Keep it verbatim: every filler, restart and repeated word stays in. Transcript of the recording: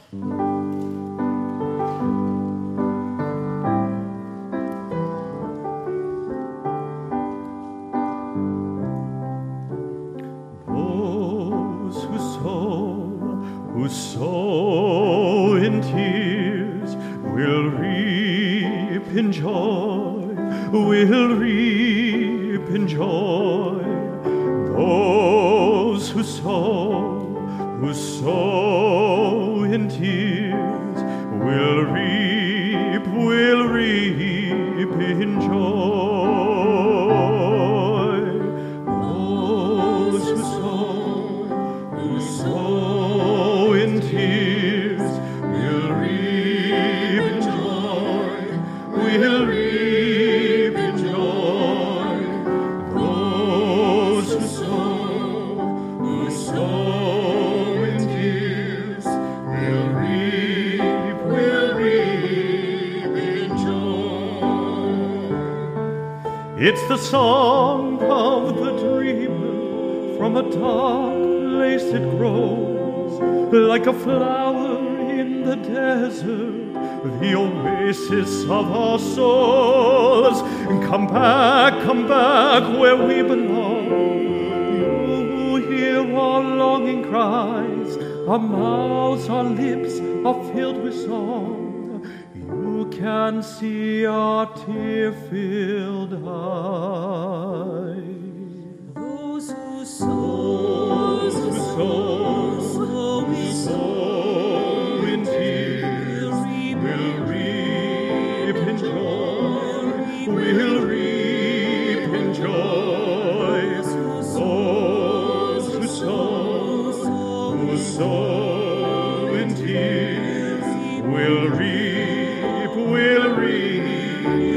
Those who sow, who sow in tears, will reap in joy, will reap in joy. Those who sow, who sow in tears, will reap, will reap in joy. Those who sow, who sow in tears, will reap in joy, will reap in joy. Those who sow, who sow in tears, will reap, will reap in joy. It's the song of the dreamer. From a dark place it grows, like a flower in the desert, the oasis of our souls. Come back, come back where we belong. You hear our longing cries, our mouths, our lips are filled with song. You can see our tear-filled eyes. Those who sow, Those who sow, sow, who sow in tears, will reap in joy, will reap in joy. Those who sow, who sow in tears, will reap, will reap